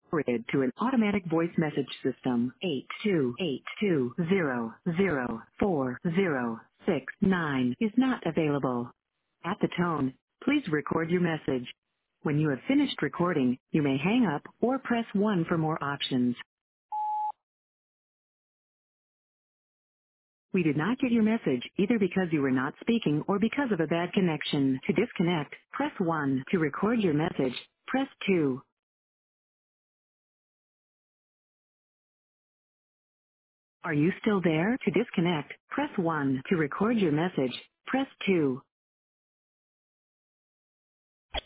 forwarded to an automatic voice message system. 828200406 is not available. At the tone, please record your message. When you have finished recording, you may hang up or press 1 for more options. We did not get your message either because you were not speaking or because of a bad connection. To disconnect, press 1. To record your message, press 2. Are you still there? To disconnect, press 1. To record your message, press 2.